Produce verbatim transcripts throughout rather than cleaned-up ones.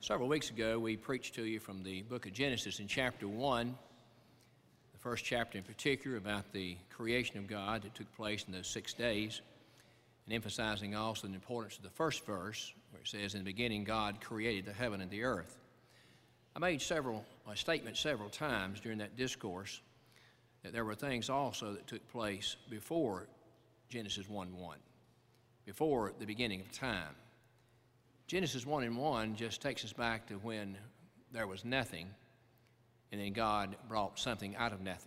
Several weeks ago, we preached to you from the book of Genesis in chapter one, the first chapter in particular, about the creation of God that took place in those six days, and emphasizing also the importance of the first verse, where it says, "In the beginning, God created the heaven and the earth." I made several uh, statements several times during that discourse that there were things also that took place before Genesis one one, before the beginning of time. Genesis one and one just takes us back to when there was nothing, and then God brought something out of nothing.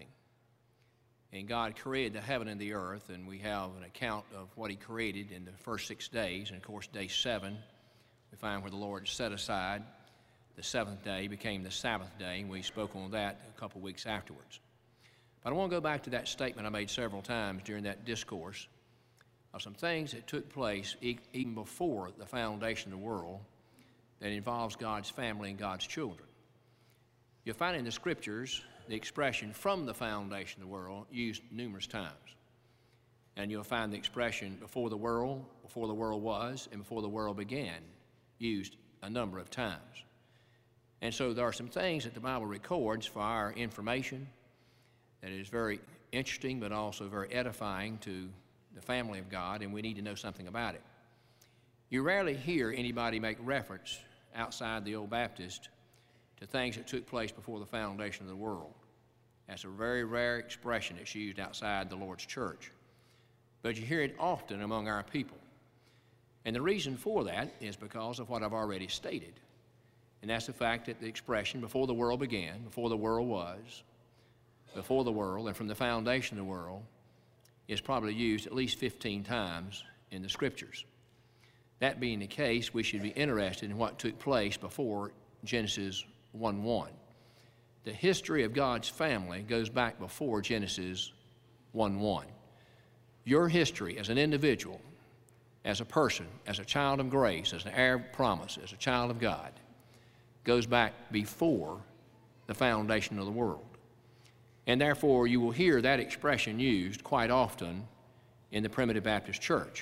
And God created the heaven and the earth, and we have an account of what he created in the first six days. And of course, day seven, we find where the Lord set aside. The seventh day became the Sabbath day, and we spoke on that a couple weeks afterwards. But I want to go back to that statement I made several times during that discourse of some things that took place e even before the foundation of the world that involves God's family and God's children. You'll find in the Scriptures the expression "from the foundation of the world" used numerous times. And you'll find the expression "before the world," "before the world was," and "before the world began" used a number of times. And so there are some things that the Bible records for our information that is very interesting but also very edifying to the family of God, and we need to know something about it. You rarely hear anybody make reference outside the old Baptist to things that took place before the foundation of the world. That's a very rare expression that's used outside the Lord's church. But you hear it often among our people. And the reason for that is because of what I've already stated. And that's the fact that the expression "before the world began," "before the world was," "before the world," and "from the foundation of the world" is probably used at least fifteen times in the Scriptures. That being the case, we should be interested in what took place before Genesis one one. The history of God's family goes back before Genesis one one. Your history as an individual, as a person, as a child of grace, as an heir of promise, as a child of God, goes back before the foundation of the world. And therefore, you will hear that expression used quite often in the Primitive Baptist Church.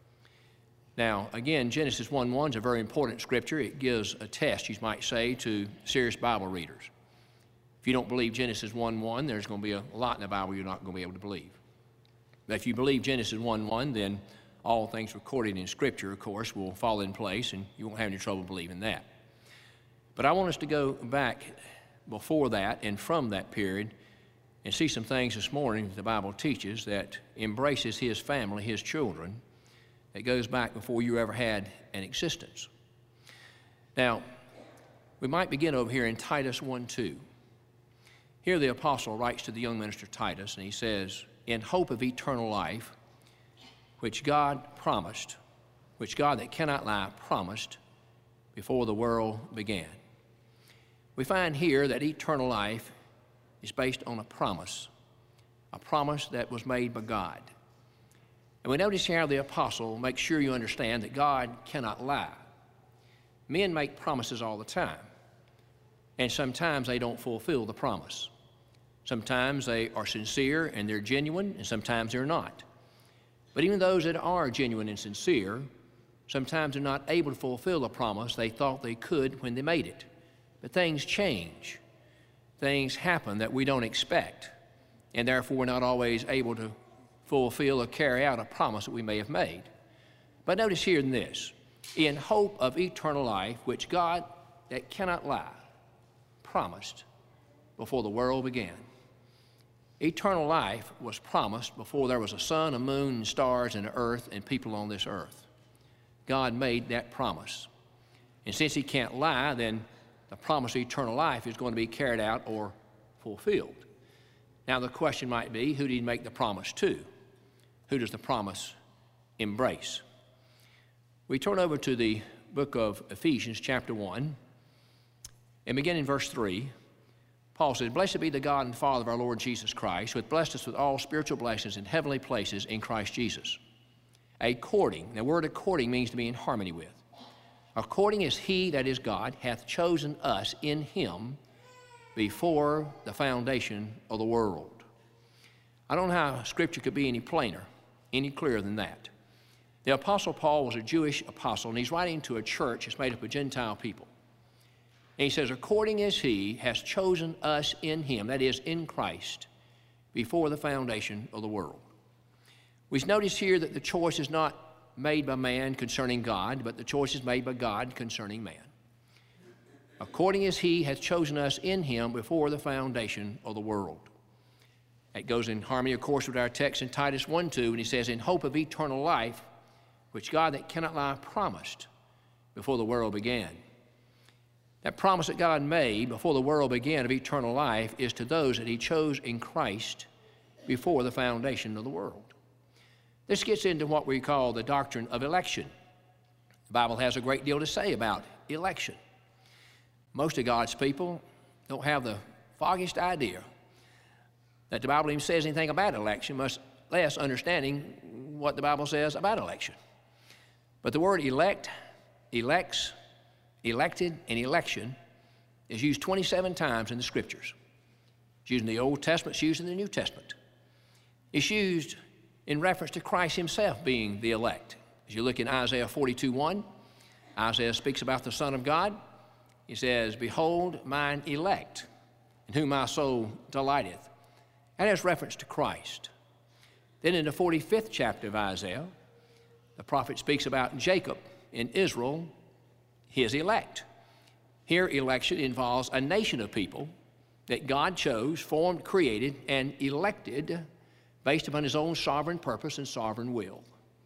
Now, again, Genesis one one is a very important scripture. It gives a test, you might say, to serious Bible readers. If you don't believe Genesis one one, there's going to be a lot in the Bible you're not going to be able to believe. But if you believe Genesis one one, then all things recorded in Scripture, of course, will fall in place, and you won't have any trouble believing that. But I want us to go back before that and from that period and see some things this morning that the Bible teaches that embraces his family, his children, that goes back before you ever had an existence. Now, we might begin over here in Titus one two. Here the apostle writes to the young minister Titus, and he says, "In hope of eternal life, which God promised, which God that cannot lie promised before the world began." We find here that eternal life is based on a promise, a promise that was made by God. And we notice here how the apostle makes sure you understand that God cannot lie. Men make promises all the time, and sometimes they don't fulfill the promise. Sometimes they are sincere and they're genuine, and sometimes they're not. But even those that are genuine and sincere, sometimes they're not able to fulfill the promise they thought they could when they made it. But things change. Things happen that we don't expect, and therefore we're not always able to fulfill or carry out a promise that we may have made. But notice here in this, "In hope of eternal life, which God that cannot lie promised before the world began." Eternal life was promised before there was a sun, a moon, and stars, and an earth, and people on this earth. God made that promise. And since he can't lie, then the promise of eternal life is going to be carried out or fulfilled. Now the question might be, who did he make the promise to? Who does the promise embrace? We turn over to the book of Ephesians chapter one, and begin in verse three. Paul says, "Blessed be the God and Father of our Lord Jesus Christ, who hath blessed us with all spiritual blessings in heavenly places in Christ Jesus. According," the word according means to be in harmony with. "According as he, that is God, hath chosen us in him before the foundation of the world." I don't know how Scripture could be any plainer, any clearer than that. The Apostle Paul was a Jewish apostle, and he's writing to a church that's made up of Gentile people. And he says, according as he has chosen us in him, that is, in Christ, before the foundation of the world. We notice here that the choice is not made by man concerning God, but the choice is made by God concerning man. According as he has chosen us in him before the foundation of the world. It goes in harmony, of course, with our text in Titus one two, and he says, in hope of eternal life, which God that cannot lie promised before the world began. That promise that God made before the world began of eternal life is to those that he chose in Christ before the foundation of the world. This gets into what we call the doctrine of election. The Bible has a great deal to say about election. Most of God's people don't have the foggiest idea that the Bible even says anything about election, much less understanding what the Bible says about election. But the word elect, elects, elected, and election is used twenty-seven times in the Scriptures. It's used in the Old Testament, it's used in the New Testament. It's used in reference to Christ himself being the elect. As you look in Isaiah forty-two one, Isaiah speaks about the Son of God. He says, behold mine elect, in whom my soul delighteth. And has reference to Christ. Then in the forty-fifth chapter of Isaiah, the prophet speaks about Jacob in Israel, his elect. Here, election involves a nation of people that God chose, formed, created, and elected based upon his own sovereign purpose and sovereign will.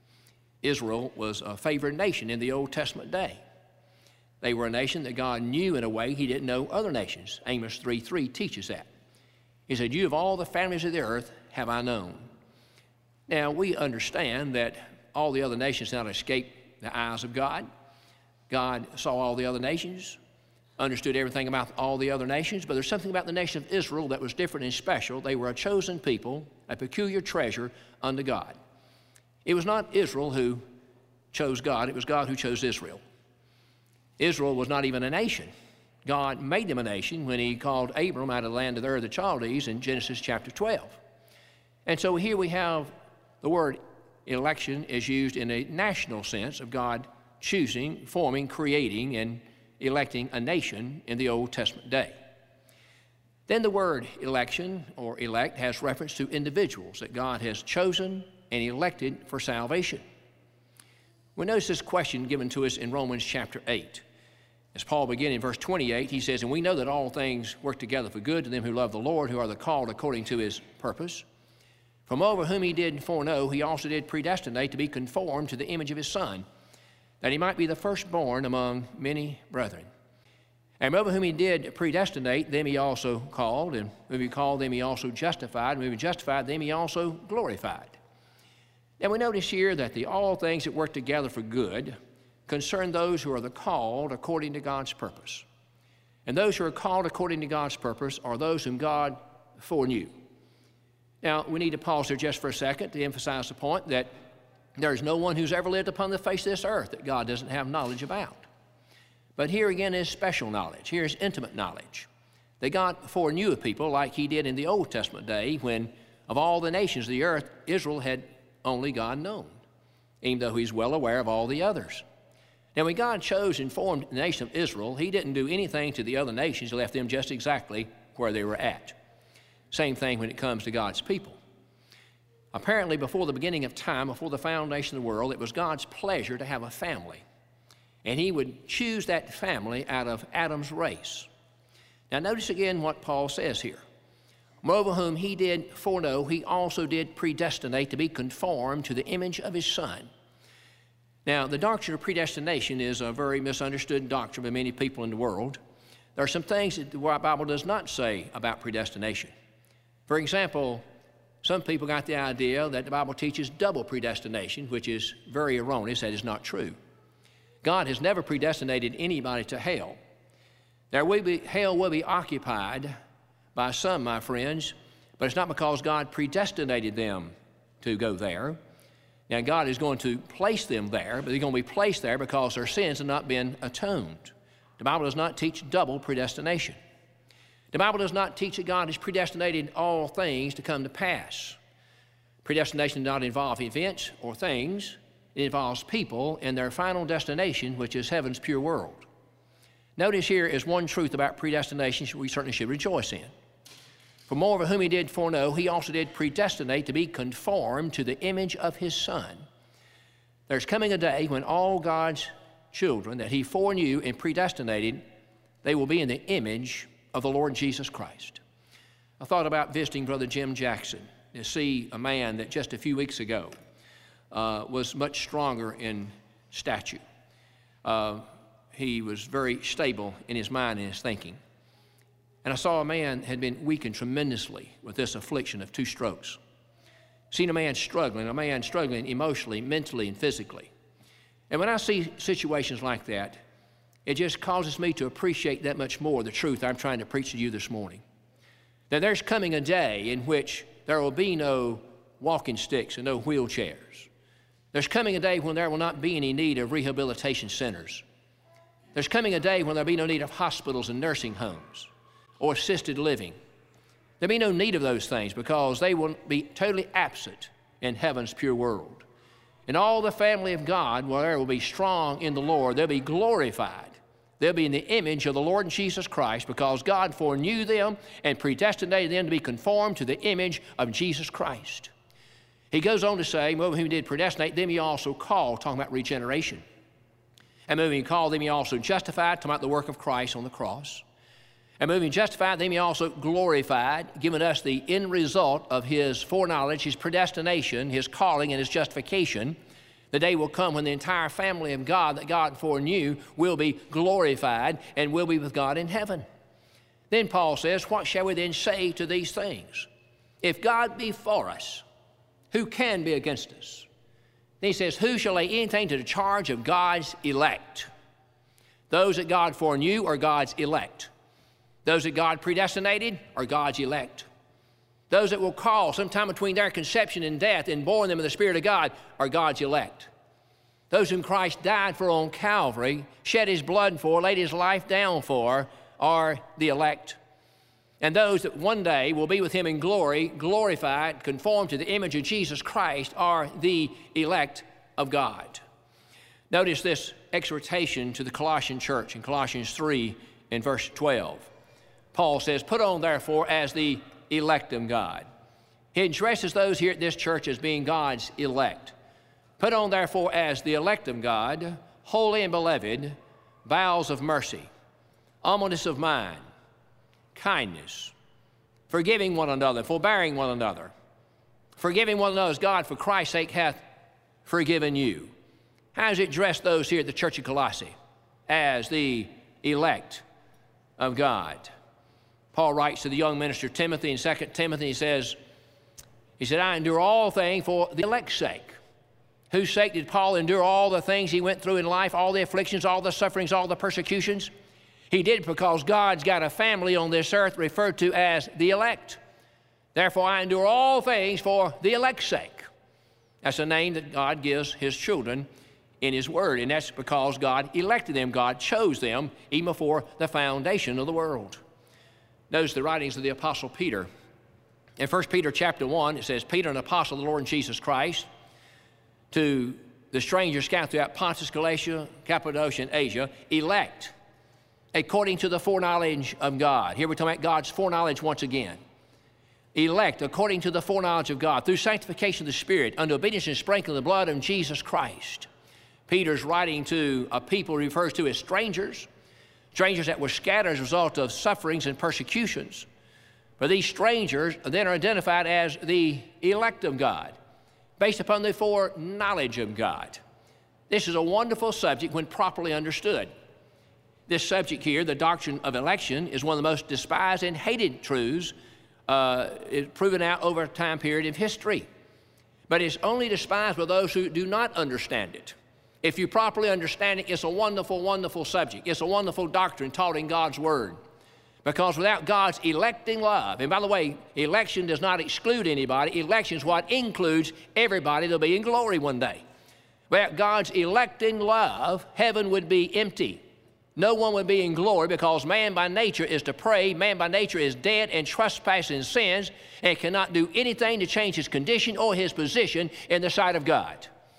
Israel was a favored nation in the Old Testament day. They were a nation that God knew in a way he didn't know other nations. Amos three three teaches that. He said, you of all the families of the earth have I known. Now, we understand that all the other nations did not escape the eyes of God. God saw all the other nations, understood everything about all the other nations, but there's something about the nation of Israel that was different and special. They were a chosen people, a peculiar treasure unto God. It was not Israel who chose God, it was God who chose Israel. Israel was not even a nation. God made them a nation when he called Abram out of the land of Ur of the Chaldees in Genesis chapter twelve. And so here we have the word election is used in a national sense of God choosing, forming, creating, and electing a nation in the Old Testament day. Then the word election or elect has reference to individuals that God has chosen and elected for salvation. We notice this question given to us in Romans chapter eight. As Paul began in verse twenty-eight, he says, and we know that all things work together for good to them who love the Lord, who are the called according to his purpose. From over whom he did foreknow, he also did predestinate to be conformed to the image of his Son, that he might be the firstborn among many brethren. And over whom he did predestinate, them he also called, and whom he called, them he also justified, and whom he justified, them he also glorified. Now we notice here that the all things that work together for good concern those who are the called according to God's purpose. And those who are called according to God's purpose are those whom God foreknew. Now, we need to pause here just for a second to emphasize the point that there is no one who's ever lived upon the face of this earth that God doesn't have knowledge about. But here again is special knowledge. Here is intimate knowledge. That God foreknew a people like he did in the Old Testament day when of all the nations of the earth, Israel had only God known, even though he's well aware of all the others. Now, when God chose and formed the nation of Israel, he didn't do anything to the other nations. He left them just exactly where they were at. Same thing when it comes to God's people. Apparently, before the beginning of time, before the foundation of the world, it was God's pleasure to have a family. And he would choose that family out of Adam's race. Now, notice again what Paul says here. Moreover, whom he did foreknow, he also did predestinate to be conformed to the image of his Son. Now, the doctrine of predestination is a very misunderstood doctrine by many people in the world. There are some things that the Bible does not say about predestination. For example, some people got the idea that the Bible teaches double predestination, which is very erroneous. That is not true. God has never predestinated anybody to hell. There will be, hell will be occupied by some, my friends, but it's not because God predestinated them to go there. Now, God is going to place them there, but they're going to be placed there because their sins have not been atoned. The Bible does not teach double predestination. The Bible does not teach that God has predestinated all things to come to pass. Predestination does not involve events or things. It involves people and their final destination, which is heaven's pure world. Notice here is one truth about predestination we certainly should rejoice in. For moreover, whom he did foreknow, he also did predestinate to be conformed to the image of his Son. There's coming a day when all God's children that he foreknew and predestinated, they will be in the image of the Lord Jesus Christ. I thought about visiting Brother Jim Jackson to see a man that just a few weeks ago uh, was much stronger in stature. Uh, he was very stable in his mind and his thinking. And I saw a man had been weakened tremendously with this affliction of two strokes. Seen a man struggling, a man struggling emotionally, mentally, and physically. And when I see situations like that, it just causes me to appreciate that much more the truth I'm trying to preach to you this morning. That there's coming a day in which there will be no walking sticks and no wheelchairs. There's coming a day when there will not be any need of rehabilitation centers. There's coming a day when there'll be no need of hospitals and nursing homes or assisted living. There'll be no need of those things because they will be totally absent in heaven's pure world. And all the family of God, where there will be strong in the Lord, they'll be glorified. They'll be in the image of the Lord Jesus Christ because God foreknew them and predestinated them to be conformed to the image of Jesus Christ. He goes on to say, well, whom he did predestinate, them he also called, talking about regeneration. And moving called, them he also justified, talking about the work of Christ on the cross. And moving justified, them he also glorified, giving us the end result of his foreknowledge, his predestination, his calling, and his justification. The day will come when the entire family of God that God foreknew will be glorified and will be with God in heaven. Then Paul says, what shall we then say to these things? If God be for us, who can be against us? Then he says, who shall lay anything to the charge of God's elect? Those that God foreknew are God's elect. Those that God predestinated are God's elect. Those that will call sometime between their conception and death and born them in the Spirit of God are God's elect. Those whom Christ died for on Calvary, shed his blood for, laid his life down for, are the elect. And those that one day will be with him in glory, glorified, conformed to the image of Jesus Christ, are the elect of God. Notice this exhortation to the Colossian church in Colossians three and verse twelve. Paul says, put on therefore as the elect of God. He addresses those here at this church as being God's elect. Put on therefore as the elect of God, holy and beloved, bowels of mercy, humbleness of mind, kindness, forgiving one another, forbearing one another, forgiving one another as God for Christ's sake hath forgiven you. How does it address those here at the church of Colossae? As the elect of God. Paul writes to the young minister Timothy in Second Timothy, he says, he said, I endure all things for the elect's sake. Whose sake did Paul endure all the things he went through in life, all the afflictions, all the sufferings, all the persecutions? He did because God's got a family on this earth referred to as the elect. Therefore, I endure all things for the elect's sake. That's a name that God gives his children in his word, and that's because God elected them. God chose them even before the foundation of the world. Notice the writings of the Apostle Peter. In First Peter chapter one, it says, Peter, an apostle of the Lord Jesus Christ, to the strangers scattered throughout Pontus, Galatia, Cappadocia, and Asia, elect according to the foreknowledge of God. Here we're talking about God's foreknowledge once again. Elect according to the foreknowledge of God, through sanctification of the Spirit, unto obedience and sprinkling of the blood of Jesus Christ. Peter's writing to a people he refers to as strangers, strangers that were scattered as a result of sufferings and persecutions. But these strangers then are identified as the elect of God, based upon the foreknowledge of God. This is a wonderful subject when properly understood. This subject here, the doctrine of election, is one of the most despised and hated truths uh, proven out over a time period of history. But it's only despised by those who do not understand it. If you properly understand it, it's a wonderful, wonderful subject. It's a wonderful doctrine taught in God's Word. Because without God's electing love, and by the way, election does not exclude anybody. Election is what includes everybody that'll be in glory one day. Without God's electing love, heaven would be empty. No one would be in glory because man by nature is depraved. Man by nature is dead and trespassing in sins and cannot do anything to change his condition or his position in the sight of God.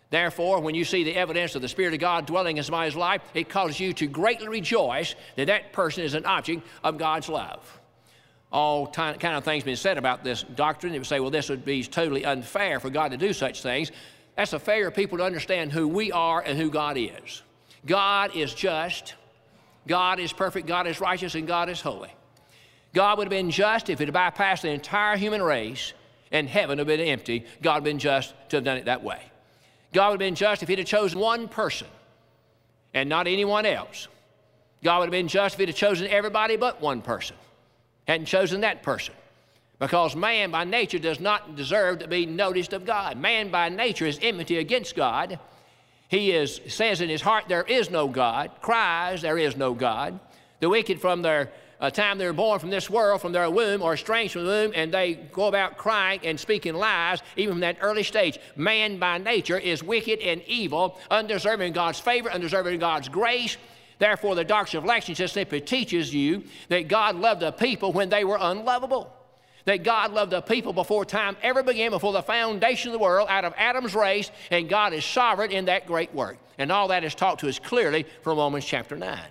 Therefore, when you see the evidence of the Spirit of God dwelling in somebody's life, it causes you to greatly rejoice that that person is an object of God's love. All kind of things been said about this doctrine. It would say, well, this would be totally unfair for God to do such things. That's a fair people to understand who we are and who God is. God is just, God is perfect, God is righteous, and God is holy. God would have been just if it had bypassed the entire human race and heaven would have been empty. God would have been just to have done it that way. God would have been just if he'd have chosen one person and not anyone else. God would have been just if he'd have chosen everybody but one person. Hadn't chosen that person. Because man by nature does not deserve to be noticed of God. Man by nature is enmity against God. He is, says in his heart, there is no God, cries, there is no God. The wicked from their uh, time they were born from this world, from their womb, are estranged from the womb, and they go about crying and speaking lies, even from that early stage. Man by nature is wicked and evil, undeserving God's favor, undeserving God's grace. Therefore, the doctrine of election just simply teaches you that God loved a people when they were unlovable. That God loved a people before time ever began, before the foundation of the world, out of Adam's race, and God is sovereign in that great work. And all that is taught to us clearly from Romans chapter nine.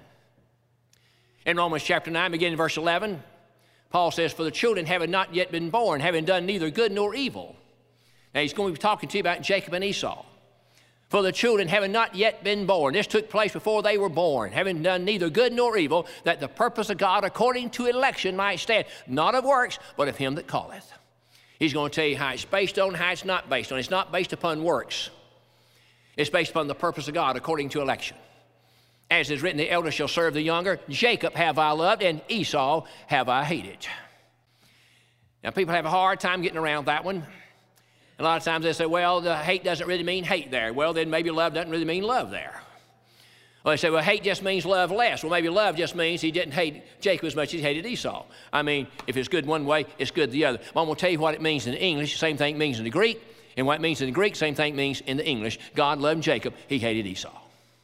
In Romans chapter nine, beginning in verse eleven, Paul says, for the children having not yet been born, having done neither good nor evil. Now he's going to be talking to you about Jacob and Esau. For the children having not yet been born. This took place before they were born, having done neither good nor evil, that the purpose of God according to election might stand, not of works, but of him that calleth. He's going to tell you how it's based on, how it's not based on. It's not based upon works. It's based upon the purpose of God according to election. As is written, the elder shall serve the younger. Jacob have I loved, and Esau have I hated. Now, people have a hard time getting around that one. A lot of times they say, well, the hate doesn't really mean hate there. Well, then maybe love doesn't really mean love there. Well, they say, well, hate just means love less. Well, maybe love just means he didn't hate Jacob as much as he hated Esau. I mean, if it's good one way, it's good the other. Well, I'm going to tell you what it means in English. Same thing it means in the Greek. And what it means in the Greek, same thing it means in the English. God loved Jacob. He hated Esau.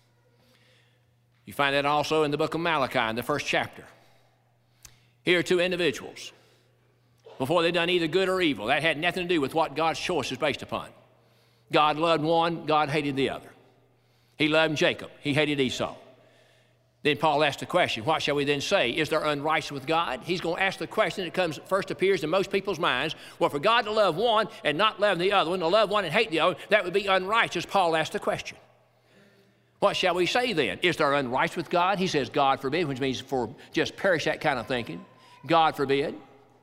You find that also in the book of Malachi in the first chapter. Here are two individuals. Before they'd done either good or evil. That had nothing to do with what God's choice is based upon. God loved one, God hated the other. He loved Jacob, he hated Esau. Then Paul asked the question, what shall we then say? Is there unrighteousness with God? He's going to ask the question that comes first appears in most people's minds. Well, for God to love one and not love the other one, to love one and hate the other, that would be unrighteous. Paul asked the question. What shall we say then? Is there unrighteousness with God? He says, God forbid, which means for just perish that kind of thinking. God forbid.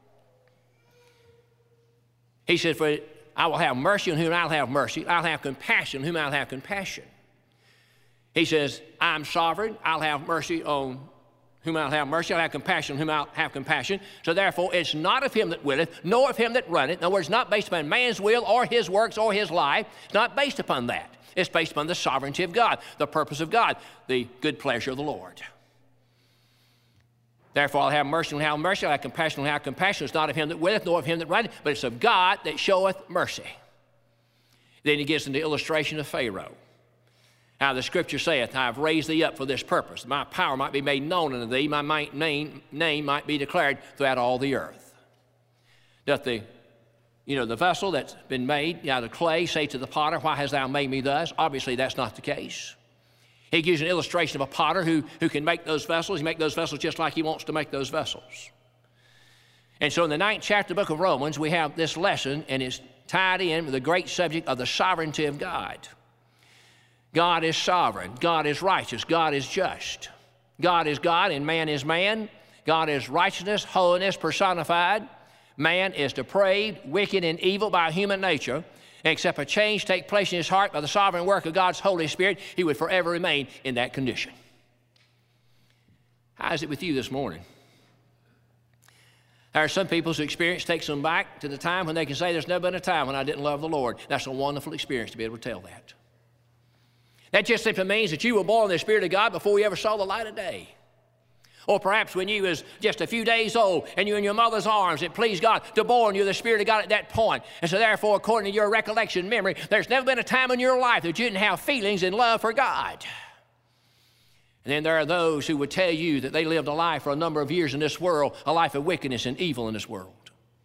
He said, for I will have mercy on whom I'll have mercy. I'll have compassion on whom I'll have compassion. He says, I'm sovereign. I'll have mercy on whom I'll have mercy. I'll have compassion on whom I'll have compassion. So therefore, it's not of him that willeth, nor of him that runneth. In other words, it's not based upon man's will or his works or his life. It's not based upon that. It's based upon the sovereignty of God, the purpose of God, the good pleasure of the Lord. Therefore, I'll have mercy on have mercy. I'll have compassion on have compassion. It's not of him that willeth, nor of him that runneth, but it's of God that showeth mercy. Then he gets into the illustration of Pharaoh. How the scripture saith, I have raised thee up for this purpose. My power might be made known unto thee. My name, name might be declared throughout all the earth. Doth the, you know, the vessel that's been made out of clay say to the potter, why hast thou made me thus? Obviously, that's not the case. He gives an illustration of a potter who, who can make those vessels. He makes those vessels just like he wants to make those vessels. And so in the ninth chapter of the book of Romans, we have this lesson, and it's tied in with the great subject of the sovereignty of God. God is sovereign. God is righteous. God is just. God is God, and man is man. God is righteousness, holiness personified. Man is depraved, wicked, and evil by human nature. Except a change take place in his heart by the sovereign work of God's Holy Spirit, he would forever remain in that condition. How is it with you this morning? There are some people's experience takes them back to the time when they can say, there's never been a time when I didn't love the Lord. That's a wonderful experience to be able to tell that. That just simply means that you were born in the Spirit of God before you ever saw the light of day. Or perhaps when you was just a few days old and you were in your mother's arms, it pleased God to born you the Spirit of God at that point. And so therefore, according to your recollection memory, there's never been a time in your life that you didn't have feelings and love for God. And then there are those who would tell you that they lived a life for a number of years in this world, a life of wickedness and evil in this world.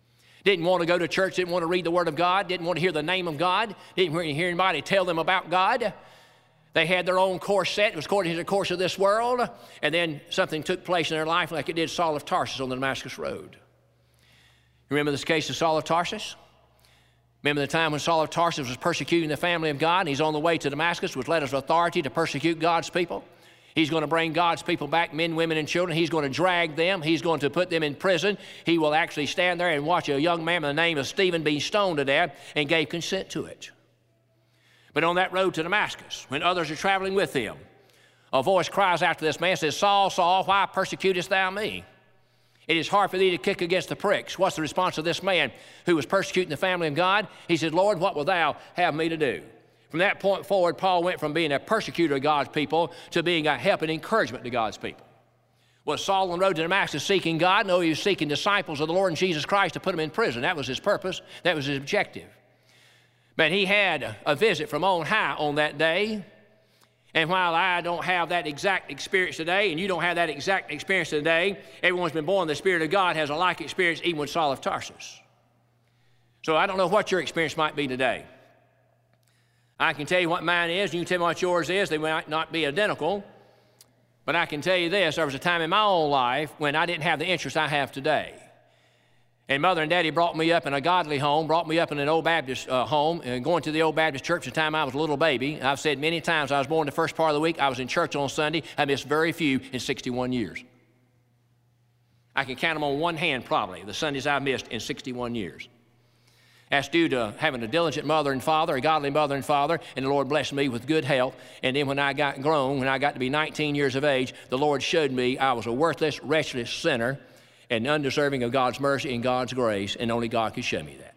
Didn't want to go to church, didn't want to read the Word of God, didn't want to hear the name of God, didn't want to hear anybody tell them about God. They had their own course set. It was according to the course of this world. And then something took place in their life like it did Saul of Tarsus on the Damascus Road. Remember this case of Saul of Tarsus? Remember the time when Saul of Tarsus was persecuting the family of God, and he's on the way to Damascus with letters of authority to persecute God's people? He's going to bring God's people back, men, women, and children. He's going to drag them. He's going to put them in prison. He will actually stand there and watch a young man by the name of Stephen being stoned to death, and gave consent to it. But on that road to Damascus, when others are traveling with him, a voice cries out to this man, says, Saul, Saul, why persecutest thou me? It is hard for thee to kick against the pricks. What's the response of this man who was persecuting the family of God? He said, Lord, what will thou have me to do? From that point forward, Paul went from being a persecutor of God's people to being a help and encouragement to God's people. Was Saul on the road to Damascus seeking God? No, he was seeking disciples of the Lord Jesus Christ to put them in prison. That was his purpose. That was his objective. But he had a visit from on high on that day. And while I don't have that exact experience today, and you don't have that exact experience today, everyone's been born, the Spirit of God has a like experience even with Saul of Tarsus. So I don't know what your experience might be today. I can tell you what mine is, and you can tell me what yours is. They might not be identical. But I can tell you this, there was a time in my own life when I didn't have the interest I have today. And Mother and Daddy brought me up in a godly home, brought me up in an old Baptist uh, home, and going to the old Baptist church the time I was a little baby. I've said many times I was born the first part of the week. I was in church on Sunday. I missed very few in sixty-one years. I can count them on one hand probably, the Sundays I missed in sixty-one years. That's due to having a diligent mother and father, a godly mother and father, and the Lord blessed me with good health. And then when I got grown, when I got to be nineteen years of age, the Lord showed me I was a worthless, wretched sinner and undeserving of God's mercy and God's grace, and only God could show me that.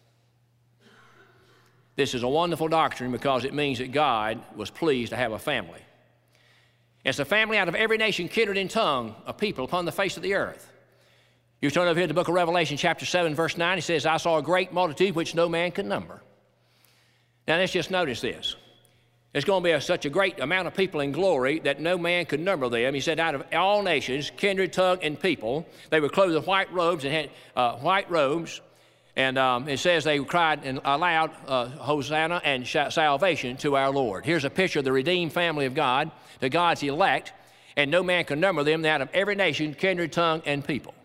This is a wonderful doctrine because it means that God was pleased to have a family. It's a family out of every nation, kindred, and tongue of people upon the face of the earth. You turn over here to the book of Revelation, chapter seven, verse nine. It says, I saw a great multitude which no man could number. Now let's just notice this. There's going to be a, such a great amount of people in glory that no man could number them. He said, out of all nations, kindred, tongue, and people, they were clothed in white robes and had uh, white robes. And um, it says they cried aloud, uh, Hosanna and salvation to our Lord. Here's a picture of the redeemed family of God, the God's elect, and no man can number them out of every nation, kindred, tongue, and people.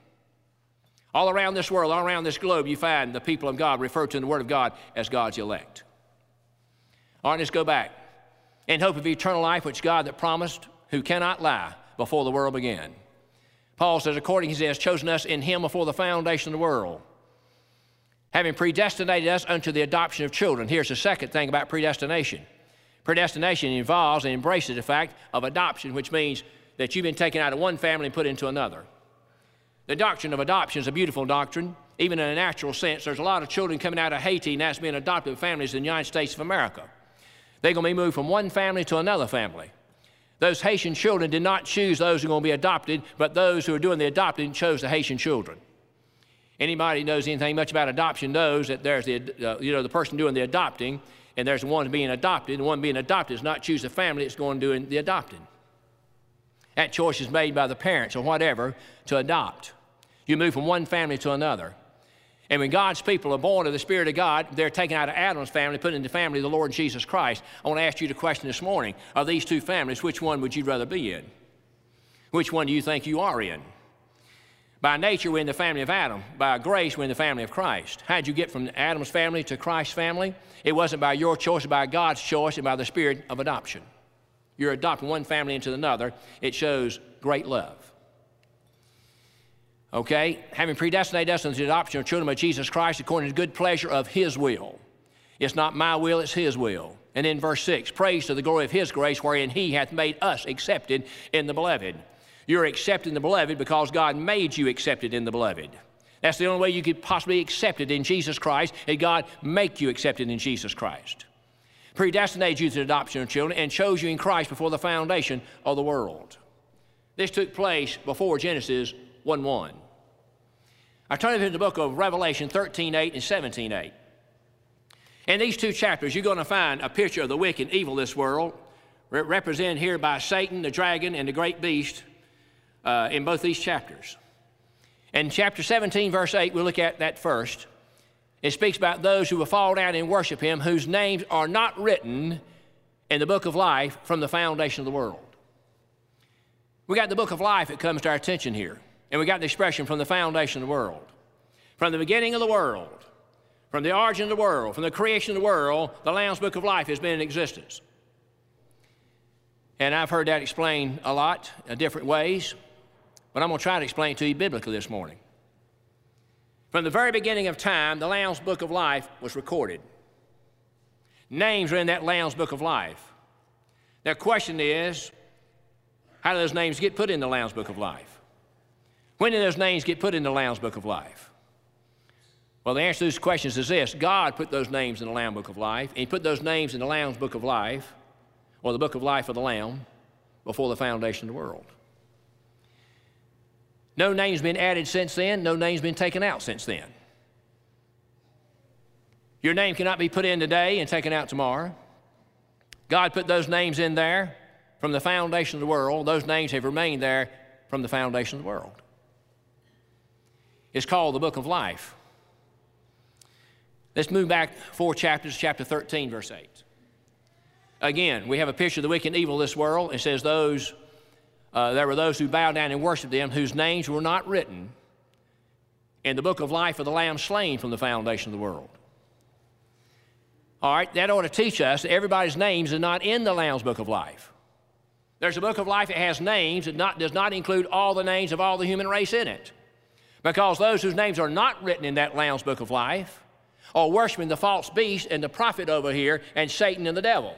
All around this world, all around this globe, you find the people of God referred to in the Word of God as God's elect. All right, let's go back. In hope of eternal life, which God that promised, who cannot lie, before the world began. Paul says, according he has chosen us in him before the foundation of the world, having predestinated us unto the adoption of children. Here's the second thing about predestination. Predestination involves and embraces the fact of adoption, which means that you've been taken out of one family and put into another. The doctrine of adoption is a beautiful doctrine. Even in a natural sense, there's a lot of children coming out of Haiti, and that's being adopted families in the United States of America. They're going to be moved from one family to another family. Those Haitian children did not choose those who are going to be adopted, but those who are doing the adopting chose the Haitian children. Anybody who knows anything much about adoption knows that there's the, uh, you know, the person doing the adopting, and there's the one being adopted. The one being adopted does not choose the family it's going to do the adopting. That choice is made by the parents or whatever to adopt. You move from one family to another. And when God's people are born of the Spirit of God, they're taken out of Adam's family, put into the family of the Lord Jesus Christ. I want to ask you the question this morning. Of these two families, which one would you rather be in? Which one do you think you are in? By nature, we're in the family of Adam. By grace, we're in the family of Christ. How did you get from Adam's family to Christ's family? It wasn't by your choice, but by God's choice and by the Spirit of adoption. You're adopting one family into another. It shows great love. Okay, having predestinated us into the adoption of children of Jesus Christ according to the good pleasure of His will. It's not my will, it's His will. And in verse six, praise to the glory of His grace, wherein He hath made us accepted in the Beloved. You're accepted in the Beloved because God made you accepted in the Beloved. That's the only way you could possibly be accepted in Jesus Christ, and God make you accepted in Jesus Christ. Predestinated you to the adoption of children and chose you in Christ before the foundation of the world. This took place before Genesis one one. I turn to the book of Revelation thirteen eight and seventeen eight. In these two chapters, you're going to find a picture of the wicked and evil of this world, re represented here by Satan, the dragon, and the great beast uh, in both these chapters. In chapter seventeen, verse eight, we'll look at that first. It speaks about those who will fall down and worship him, whose names are not written in the book of life from the foundation of the world. We got the book of life that comes to our attention here. And we got the expression from the foundation of the world. From the beginning of the world, from the origin of the world, from the creation of the world, the Lamb's book of life has been in existence. And I've heard that explained a lot in different ways, but I'm going to try to explain it to you biblically this morning. From the very beginning of time, the Lamb's book of life was recorded. Names are in that Lamb's book of life. The question is, how do those names get put in the Lamb's book of life? When did those names get put in the Lamb's book of life? Well, the answer to those questions is this. God put those names in the Lamb's book of life, and he put those names in the Lamb's book of life, or the book of life of the Lamb, before the foundation of the world. No name's been added since then. No name's been taken out since then. Your name cannot be put in today and taken out tomorrow. God put those names in there from the foundation of the world. Those names have remained there from the foundation of the world. It's called the book of life. Let's move back four chapters, chapter thirteen, verse eight. Again, we have a picture of the wicked and evil of this world. It says those, uh, there were those who bowed down and worshiped them, whose names were not written in the book of life of the Lamb slain from the foundation of the world. All right, that ought to teach us that everybody's names are not in the Lamb's book of life. There's a book of life that has names that not, does not include all the names of all the human race in it. Because those whose names are not written in that Lamb's book of life are worshiping the false beast and the prophet over here and Satan and the devil.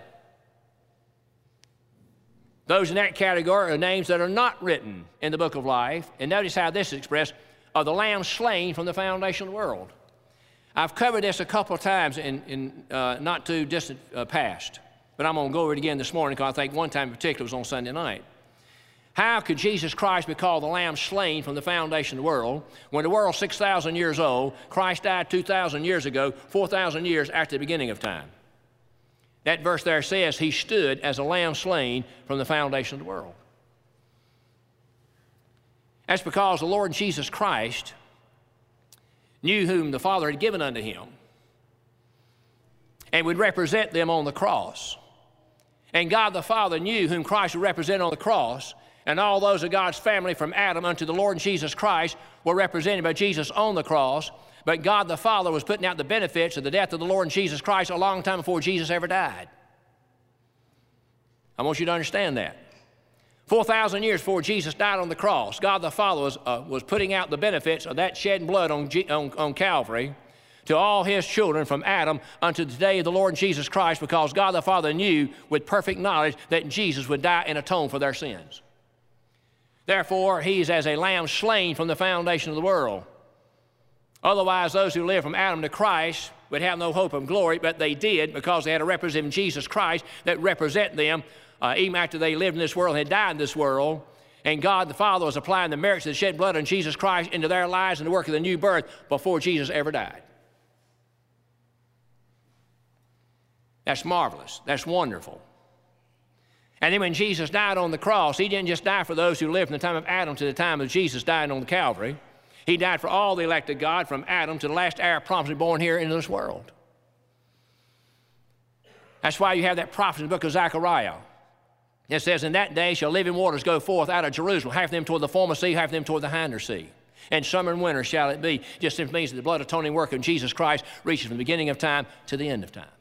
Those in that category are names that are not written in the book of life. And notice how this is expressed, of the Lamb slain from the foundation of the world. I've covered this a couple of times in, in uh, not too distant uh, past. But I'm going to go over it again this morning because I think one time in particular was on Sunday night. How could Jesus Christ be called the Lamb slain from the foundation of the world when the world's six thousand years old, Christ died two thousand years ago, four thousand years after the beginning of time? That verse there says he stood as a lamb slain from the foundation of the world. That's because the Lord Jesus Christ knew whom the Father had given unto him and would represent them on the cross. And God the Father knew whom Christ would represent on the cross, and all those of God's family from Adam unto the Lord Jesus Christ were represented by Jesus on the cross. But God the Father was putting out the benefits of the death of the Lord Jesus Christ a long time before Jesus ever died. I want you to understand that. four thousand years before Jesus died on the cross, God the Father was, uh, was putting out the benefits of that shed blood on, G on, on Calvary to all his children from Adam unto the day of the Lord Jesus Christ, because God the Father knew with perfect knowledge that Jesus would die and atone for their sins. Therefore, he is as a lamb slain from the foundation of the world. Otherwise, those who live from Adam to Christ would have no hope of glory, but they did because they had a representative, Jesus Christ, that represent them uh, even after they lived in this world and had died in this world. And God the Father was applying the merits of the shed blood on Jesus Christ into their lives and the work of the new birth before Jesus ever died. That's marvelous. That's wonderful. And then when Jesus died on the cross, he didn't just die for those who lived from the time of Adam to the time of Jesus dying on the Calvary. He died for all the elect of God from Adam to the last heir promised born here into this world. That's why you have that prophet in the book of Zechariah. It says, in that day shall living waters go forth out of Jerusalem, half of them toward the former sea, half of them toward the hinder sea. And summer and winter shall it be. Just simply means that the blood atoning work of Jesus Christ reaches from the beginning of time to the end of time.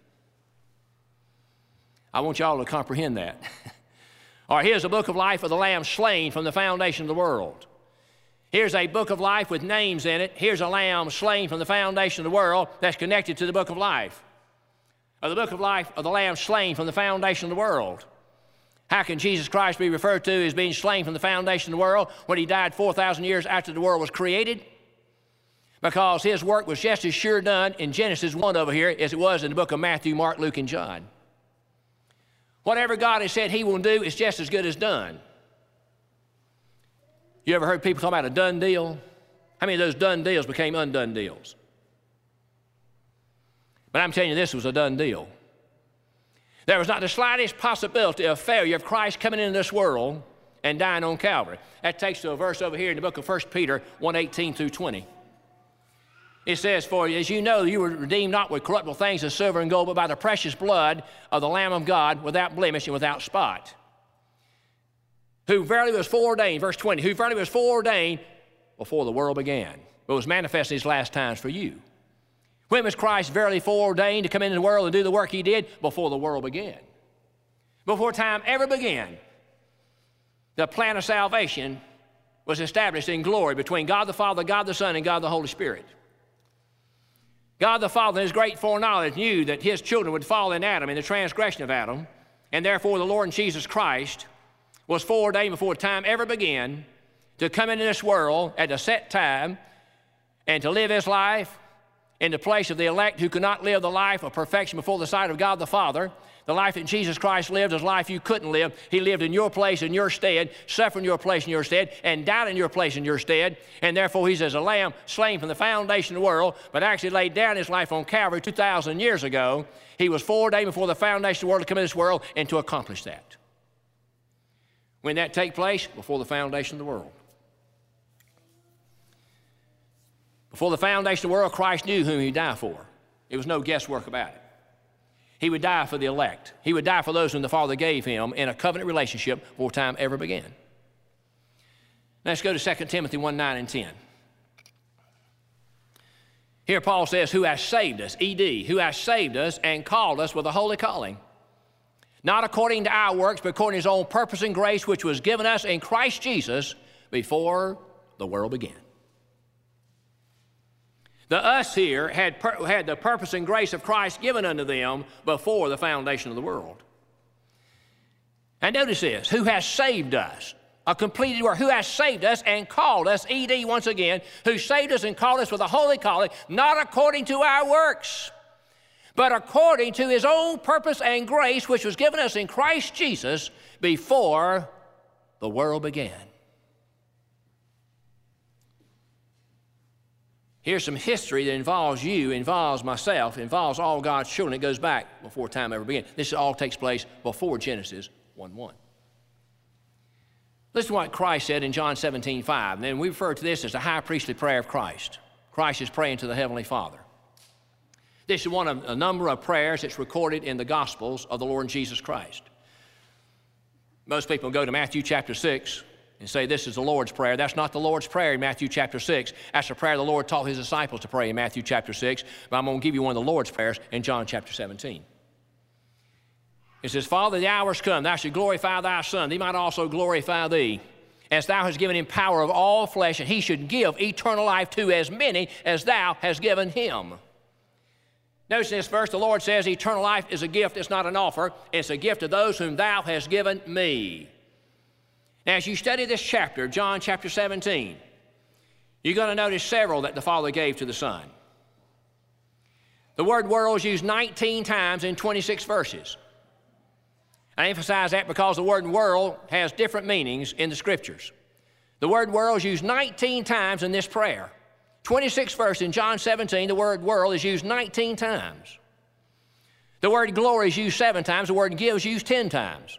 I want you all to comprehend that. All right, here's a book of life of the Lamb slain from the foundation of the world. Here's a book of life with names in it. Here's a lamb slain from the foundation of the world that's connected to the book of life. Or the book of life of the Lamb slain from the foundation of the world. How can Jesus Christ be referred to as being slain from the foundation of the world when he died four thousand years after the world was created? Because his work was just as sure done in Genesis one over here as it was in the book of Matthew, Mark, Luke, and John. Whatever God has said he will do is just as good as done. You ever heard people talk about a done deal? How many of those done deals became undone deals? But I'm telling you, this was a done deal. There was not the slightest possibility of failure of Christ coming into this world and dying on Calvary. That takes to a verse over here in the book of First Peter one eighteen through twenty. It says, for as you know, you were redeemed not with corruptible things as silver and gold, but by the precious blood of the Lamb of God, without blemish and without spot, who verily was foreordained, verse twenty, who verily was foreordained before the world began, but was manifest in these last times for you. When was Christ verily foreordained to come into the world and do the work he did? Before the world began. Before time ever began, the plan of salvation was established in glory between God the Father, God the Son, and God the Holy Spirit. God the Father, in his great foreknowledge, knew that his children would fall in Adam, in the transgression of Adam, and therefore the Lord Jesus Christ was foreordained before time ever began to come into this world at a set time and to live his life in the place of the elect who could not live the life of perfection before the sight of God the Father. The life that Jesus Christ lived is a life you couldn't live. He lived in your place, in your stead, suffered in your place, in your stead, and died in your place, in your stead. And therefore, he's as a lamb slain from the foundation of the world, but actually laid down his life on Calvary two thousand years ago. He was foreordained before the foundation of the world to come into this world and to accomplish that. When that take place? Before the foundation of the world. Before the foundation of the world, Christ knew whom he'd die for. There was no guesswork about it. He would die for the elect. He would die for those whom the Father gave him in a covenant relationship before time ever began. Now let's go to Second Timothy one, nine and ten. Here Paul says, who has saved us, E D, who has saved us and called us with a holy calling, not according to our works, but according to his own purpose and grace, which was given us in Christ Jesus before the world began. The us here had, per, had the purpose and grace of Christ given unto them before the foundation of the world. And notice this, who has saved us, a completed work, who has saved us and called us, E D once again, who saved us and called us with a holy calling, not according to our works, but according to his own purpose and grace, which was given us in Christ Jesus before the world began. Here's some history that involves you, involves myself, involves all God's children. It goes back before time ever began. This all takes place before Genesis one one. Listen to what Christ said in John seventeen, five. And then we refer to this as the high priestly prayer of Christ. Christ is praying to the Heavenly Father. This is one of a number of prayers that's recorded in the Gospels of the Lord Jesus Christ. Most people go to Matthew chapter six and say this is the Lord's Prayer. That's not the Lord's Prayer in Matthew chapter six. That's the prayer the Lord taught his disciples to pray in Matthew chapter six. But I'm going to give you one of the Lord's prayers in John chapter seventeen. It says, Father, the hour is come, thou shalt glorify thy Son, that he might also glorify thee, as thou hast given him power of all flesh, and he should give eternal life to as many as thou hast given him. Notice in this verse, the Lord says eternal life is a gift, it's not an offer. It's a gift to those whom thou hast given me. Now, as you study this chapter, John chapter seventeen, you're going to notice several that the Father gave to the Son. The word world is used nineteen times in twenty-six verses. I emphasize that because the word world has different meanings in the Scriptures. The word world is used nineteen times in this prayer. twenty-six verses in John seventeen, the word world is used nineteen times. The word glory is used seven times. The word give is used ten times.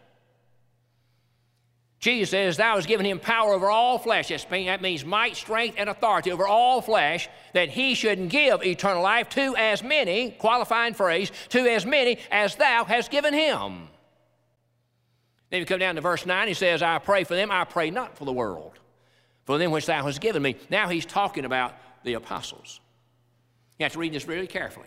Jesus says, thou hast given him power over all flesh. That means might, strength, and authority over all flesh, that he should give eternal life to as many, qualifying phrase, to as many as thou hast given him. Then you come down to verse nine, he says, I pray for them, I pray not for the world, for them which thou hast given me. Now he's talking about the apostles. You have to read this really carefully.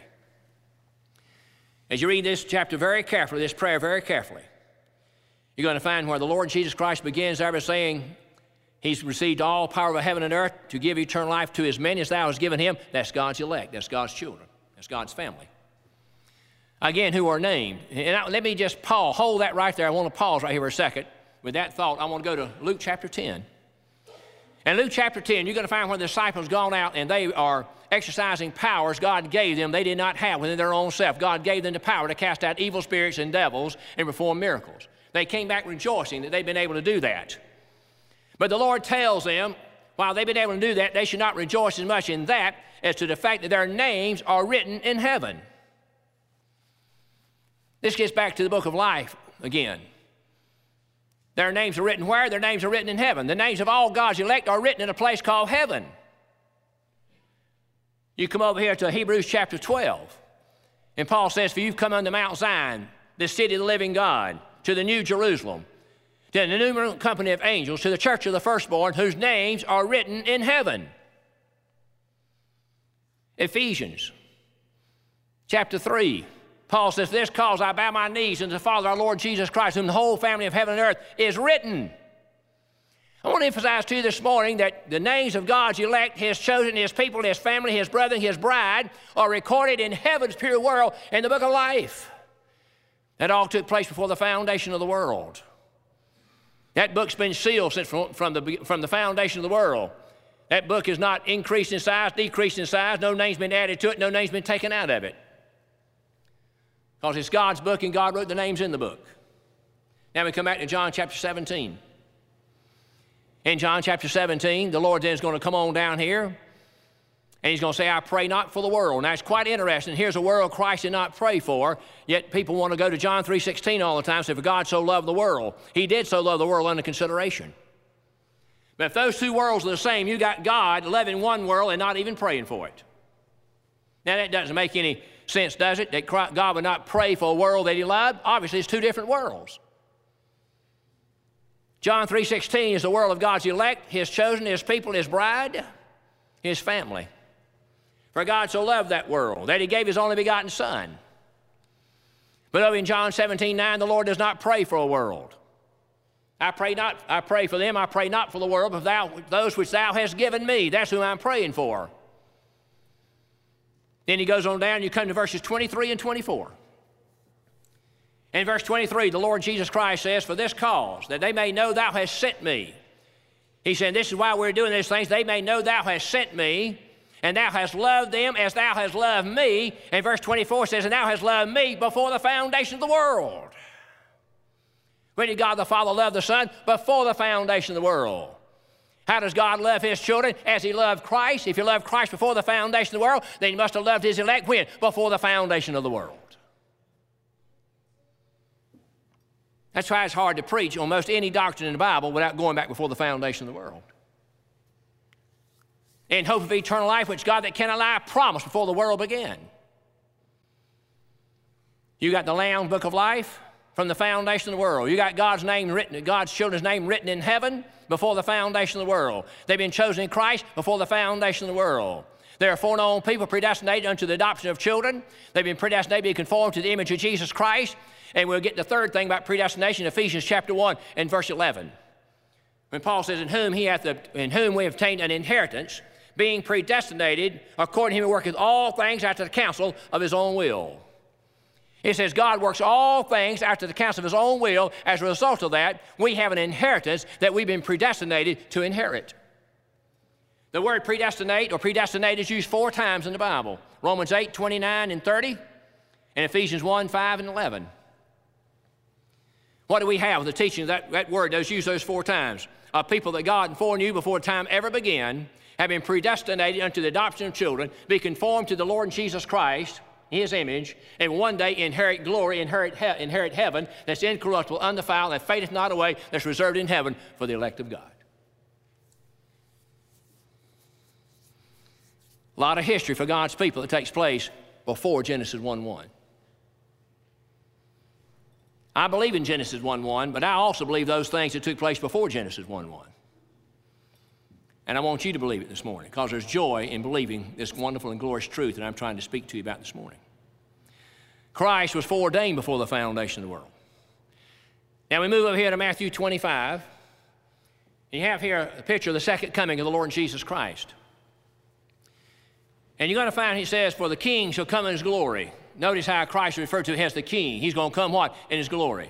As you read this chapter very carefully, this prayer very carefully, you're going to find where the Lord Jesus Christ begins there by saying he's received all power of heaven and earth to give eternal life to as many as thou hast given him. That's God's elect. That's God's children. That's God's family. Again, who are named. And I, let me just pause. Hold that right there. I want to pause right here for a second. With that thought, I want to go to Luke chapter ten. And Luke chapter ten, you're going to find where the disciples gone out and they are exercising powers God gave them they did not have within their own self. God gave them the power to cast out evil spirits and devils and perform miracles. They came back rejoicing that they'd been able to do that. But the Lord tells them, while they've been able to do that, they should not rejoice as much in that as to the fact that their names are written in heaven. This gets back to the book of life again. Their names are written where? Their names are written in heaven. The names of all God's elect are written in a place called heaven. You come over here to Hebrews chapter twelve, and Paul says, for you've come unto Mount Zion, the city of the living God, to the new Jerusalem, to the innumerable company of angels, to the church of the firstborn, whose names are written in heaven. Ephesians chapter three, Paul says, this cause I bow my knees unto the Father, our Lord Jesus Christ, whom the whole family of heaven and earth is written. I want to emphasize to you this morning that the names of God's elect, His chosen, His people, His family, His brethren, His bride, are recorded in heaven's pure world in the book of life. That all took place before the foundation of the world. That book's been sealed since from, from, the, from the foundation of the world. That book is not increased in size, decreased in size. No name's been added to it. No name's been taken out of it. Because it's God's book, and God wrote the names in the book. Now we come back to John chapter seventeen. In John chapter seventeen, the Lord then is going to come on down here, and He's going to say, I pray not for the world. Now, it's quite interesting. Here's a world Christ did not pray for, yet people want to go to John three sixteen all the time and say, for God so loved the world. He did so love the world under consideration. But if those two worlds are the same, you got God loving one world and not even praying for it. Now, that doesn't make any sense, does it, that God would not pray for a world that He loved? Obviously, it's two different worlds. John three sixteen is the world of God's elect, His chosen, His people, His bride, His family. For God so loved that world that He gave His only begotten Son. But over in John seventeen nine, the Lord does not pray for a world. I pray not, I pray for them, I pray not for the world, but thou, those which Thou hast given me, that's who I'm praying for. Then He goes on down, you come to verses twenty-three and twenty-four. In verse twenty-three, the Lord Jesus Christ says, for this cause, that they may know Thou hast sent me. He said, this is why we're doing these things, they may know Thou hast sent me, and Thou hast loved them as Thou hast loved me. And verse twenty-four says, and Thou hast loved me before the foundation of the world. When did God the Father love the Son? Before the foundation of the world. How does God love His children? As He loved Christ. If He loved Christ before the foundation of the world, then He must have loved His elect when? Before the foundation of the world. That's why it's hard to preach almost any doctrine in the Bible without going back before the foundation of the world. In hope of eternal life, which God that cannot lie promised before the world began. You got the Lamb's Book of Life from the foundation of the world. You got God's name written, God's children's name written in heaven before the foundation of the world. They've been chosen in Christ before the foundation of the world. They are foreknown people predestinated unto the adoption of children. They've been predestinated to be conformed to the image of Jesus Christ. And we'll get the third thing about predestination, Ephesians chapter one and verse eleven. When Paul says, in whom, he hath, in whom we have obtained an inheritance, being predestinated according to Him who worketh all things after the counsel of His own will. It says God works all things after the counsel of His own will. As a result of that, we have an inheritance that we've been predestinated to inherit. The word predestinate or predestinate is used four times in the Bible. Romans eight, twenty-nine and thirty, and Ephesians one, five and eleven. What do we have with the teaching of that, that word that was used those four times? A people that God foreknew before time ever began, have been predestinated unto the adoption of children, be conformed to the Lord Jesus Christ, His image, and one day inherit glory, inherit, he inherit heaven that's incorruptible, undefiled, that fadeth not away, that's reserved in heaven for the elect of God. A lot of history for God's people that takes place before Genesis one one. I believe in Genesis one one, but I also believe those things that took place before Genesis one one. And I want you to believe it this morning, because there's joy in believing this wonderful and glorious truth that I'm trying to speak to you about this morning. Christ was foreordained before the foundation of the world. Now we move over here to Matthew twenty-five. You have here a picture of the second coming of the Lord Jesus Christ. And you're going to find He says, for the King shall come in His glory. Notice how Christ is referred to as the King. He's going to come what? In His glory.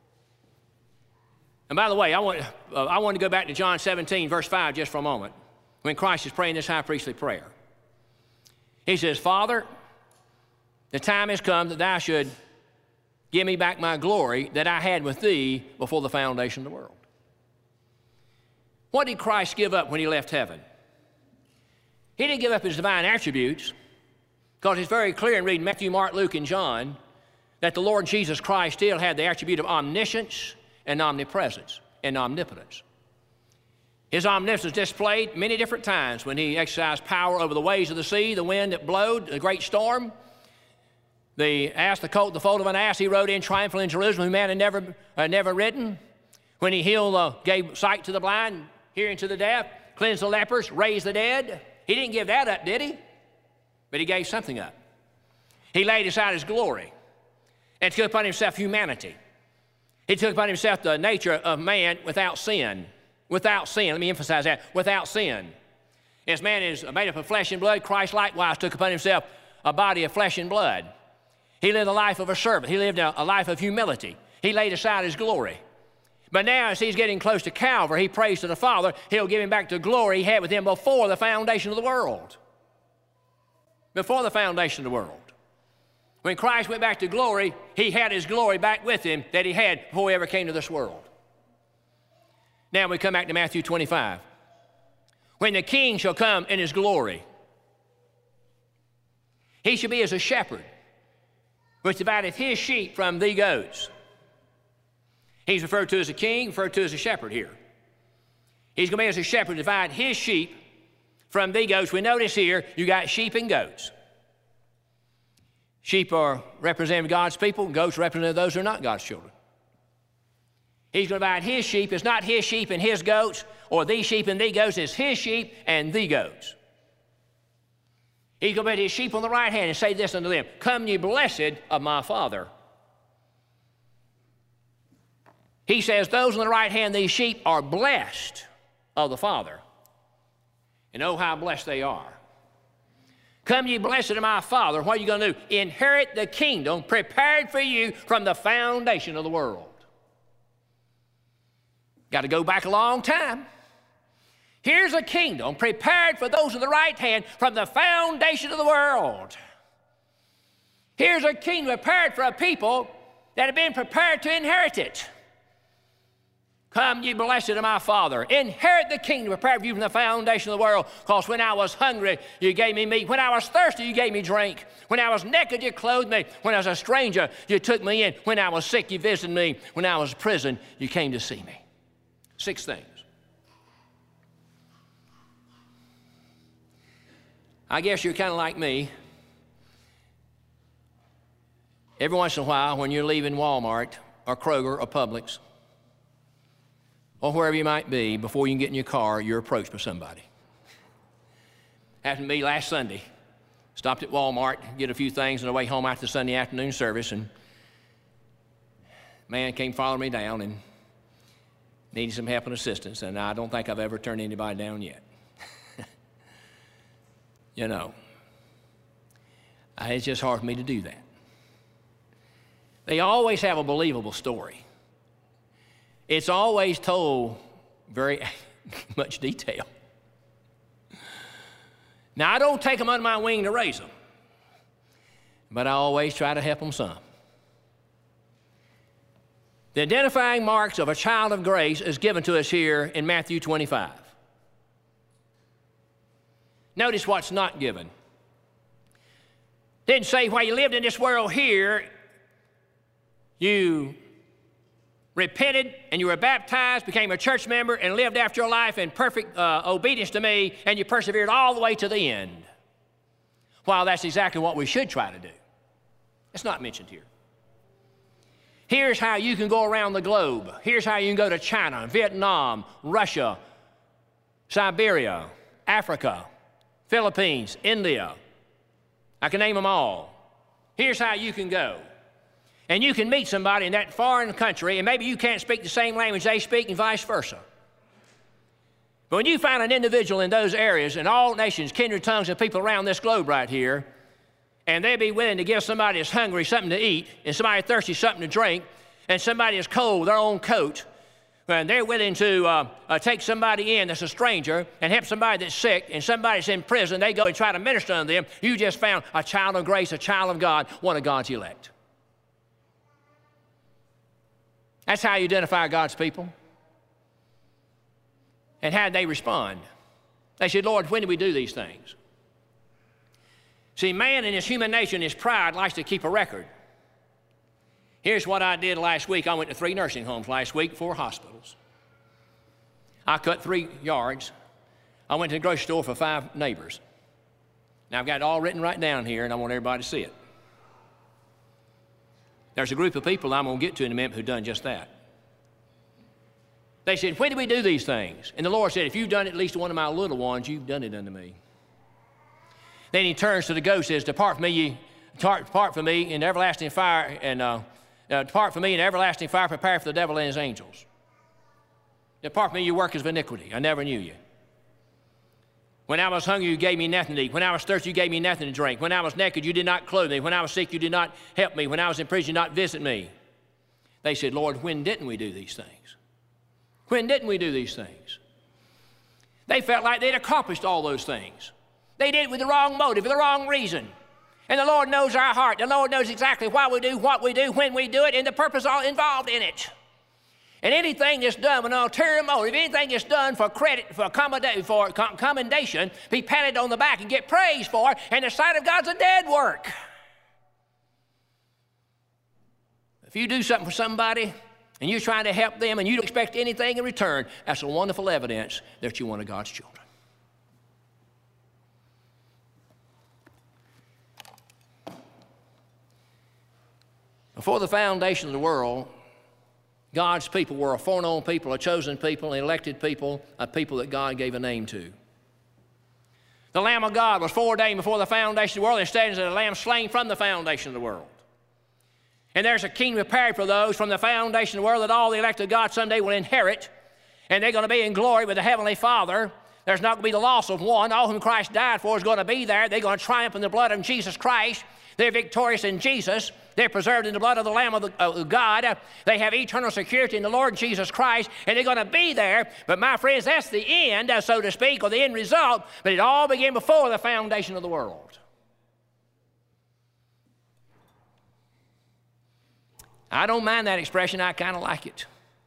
And by the way, I want, uh, I want to go back to John seventeen, verse five, just for a moment, when Christ is praying this high priestly prayer. He says, Father, the time has come that Thou should give me back my glory that I had with Thee before the foundation of the world. What did Christ give up when He left heaven? He didn't give up His divine attributes, because it's very clear in reading Matthew, Mark, Luke, and John that the Lord Jesus Christ still had the attribute of omniscience and omnipresence. and omnipotence. His omnipotence was displayed many different times when he exercised power over the waves of the sea, the wind that blowed, the great storm. The ass, the colt, the foal of an ass, he rode in triumphantly in Jerusalem, who man had never, uh, never ridden. When he healed, uh, gave sight to the blind, hearing to the deaf, cleansed the lepers, raised the dead. He didn't give that up, did he? But he gave something up. He laid aside his glory and took upon himself humanity. He took upon himself the nature of man without sin. Without sin, let me emphasize that, without sin. As man is made up of flesh and blood, Christ likewise took upon himself a body of flesh and blood. He lived a life of a servant. He lived a, a life of humility. He laid aside his glory. But now, as he's getting close to Calvary, he prays to the Father, he'll give him back the glory he had with him before the foundation of the world. Before the foundation of the world. When Christ went back to glory, he had his glory back with him that he had before he ever came to this world. Now we come back to Matthew twenty-five. When the king shall come in his glory, he shall be as a shepherd, which divideth his sheep from the goats. He's referred to as a king, referred to as a shepherd here. He's going to be as a shepherd, divide his sheep from the goats. We notice here, you got sheep and goats. Sheep are representing God's people, goats represent those who are not God's children. He's going to divide his sheep. It's not his sheep and his goats, or these sheep and the goats. It's his sheep and the goats. He's going to put his sheep on the right hand and say this unto them, come ye blessed of my Father. He says those on the right hand, these sheep, are blessed of the Father. And oh, how blessed they are. Come ye blessed of my Father. What are you going to do? Inherit the kingdom prepared for you from the foundation of the world. Got to go back a long time. Here's a kingdom prepared for those on the right hand from the foundation of the world. Here's a kingdom prepared for a people that have been prepared to inherit it. Come, ye blessed of my Father. Inherit the kingdom prepared for you from the foundation of the world. Because when I was hungry, you gave me meat. When I was thirsty, you gave me drink. When I was naked, you clothed me. When I was a stranger, you took me in. When I was sick, you visited me. When I was in prison, you came to see me. Six things. I guess you're kind of like me. Every once in a while, when you're leaving Walmart or Kroger or Publix or wherever you might be, before you can get in your car, you're approached by somebody. Happened to me last Sunday. Stopped at Walmart, get a few things on the way home after the Sunday afternoon service, and a man came following me down and needed some help and assistance, and I don't think I've ever turned anybody down yet. You know, it's just hard for me to do that. They always have a believable story. It's always told very much detail. Now, I don't take them under my wing to raise them, but I always try to help them some. The identifying marks of a child of grace is given to us here in Matthew twenty-five. Notice what's not given. Didn't say while you lived in this world here, you repented and you were baptized, became a church member, and lived after your life in perfect uh, obedience to me, and you persevered all the way to the end. While that's exactly what we should try to do. It's not mentioned here. Here's how you can go around the globe. Here's how you can go to China, Vietnam, Russia, Siberia, Africa, Philippines, India. I can name them all. Here's how you can go. And you can meet somebody in that foreign country, and maybe you can't speak the same language they speak and vice versa. But when you find an individual in those areas, in all nations, kindred tongues, and people around this globe right here, and they'd be willing to give somebody that's hungry something to eat, and somebody thirsty something to drink, and somebody that's cold their own coat, and they're willing to uh, uh, take somebody in that's a stranger and help somebody that's sick, and somebody that's in prison, they go and try to minister unto them. You just found a child of grace, a child of God, one of God's elect. That's how you identify God's people. And how did they respond? They said, Lord, when do we do these things? See, man in his human nature and his pride likes to keep a record. Here's what I did last week. I went to three nursing homes last week, four hospitals. I cut three yards. I went to the grocery store for five neighbors. Now, I've got it all written right down here, and I want everybody to see it. There's a group of people I'm going to get to in a minute who've done just that. They said, when did we do these things? And the Lord said, if you've done it at least to one of my little ones, you've done it unto me. Then he turns to the ghost and says, depart from me, ye, depart from me in everlasting fire, and uh, uh, depart from me in everlasting fire, prepare for the devil and his angels. Depart from me, you workers of iniquity. I never knew you. When I was hungry, you gave me nothing to eat. When I was thirsty, you gave me nothing to drink. When I was naked, you did not clothe me. When I was sick, you did not help me. When I was in prison, you did not visit me. They said, Lord, when didn't we do these things? When didn't we do these things? They felt like they'd accomplished all those things. They did it with the wrong motive, for the wrong reason. And the Lord knows our heart. The Lord knows exactly why we do what we do, when we do it, and the purpose all involved in it. And anything that's done with an ulterior motive, anything that's done for credit, for, for commendation, be patted on the back and get praise for, and the sight of God's a dead work. If you do something for somebody, and you're trying to help them, and you don't expect anything in return, that's a wonderful evidence that you're one of God's children. Before the foundation of the world, God's people were a foreknown people, a chosen people, an elected people, a people that God gave a name to. The Lamb of God was foreordained before the foundation of the world, and stands as a lamb slain from the foundation of the world. And there's a kingdom prepared for those from the foundation of the world that all the elect of God someday will inherit, and they're going to be in glory with the Heavenly Father. There's not going to be the loss of one. All whom Christ died for is going to be there. They're going to triumph in the blood of Jesus Christ. They're victorious in Jesus. They're preserved in the blood of the Lamb of, the, of God. They have eternal security in the Lord Jesus Christ, and they're going to be there. But my friends, that's the end, so to speak, or the end result. But it all began before the foundation of the world. I don't mind that expression. I kind of like it.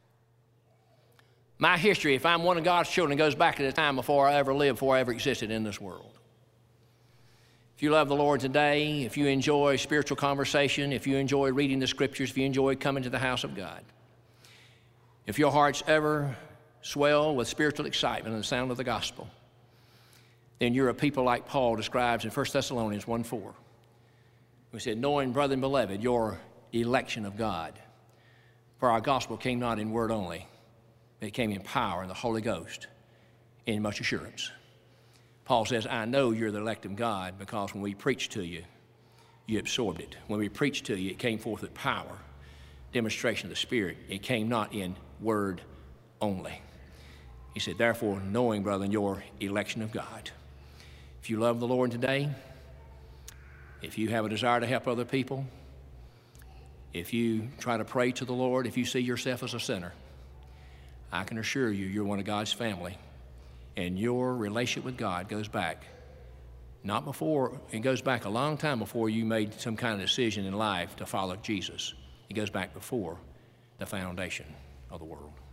My history, if I'm one of God's children, goes back to the time before I ever lived, before I ever existed in this world. If you love the Lord today, if you enjoy spiritual conversation, if you enjoy reading the Scriptures, if you enjoy coming to the house of God, if your hearts ever swell with spiritual excitement and the sound of the gospel, then you're a people like Paul describes in First Thessalonians one four. We said, knowing, brethren, beloved, your election of God. For our gospel came not in word only, but it came in power in the Holy Ghost, in much assurance. Paul says, I know you're the elect of God, because when we preached to you, you absorbed it. When we preached to you, it came forth with power, demonstration of the Spirit. It came not in word only. He said, therefore, knowing, brethren, your election of God. If you love the Lord today, if you have a desire to help other people, if you try to pray to the Lord, if you see yourself as a sinner, I can assure you, you're one of God's family. And your relationship with God goes back, not before, it goes back a long time before you made some kind of decision in life to follow Jesus. It goes back before the foundation of the world.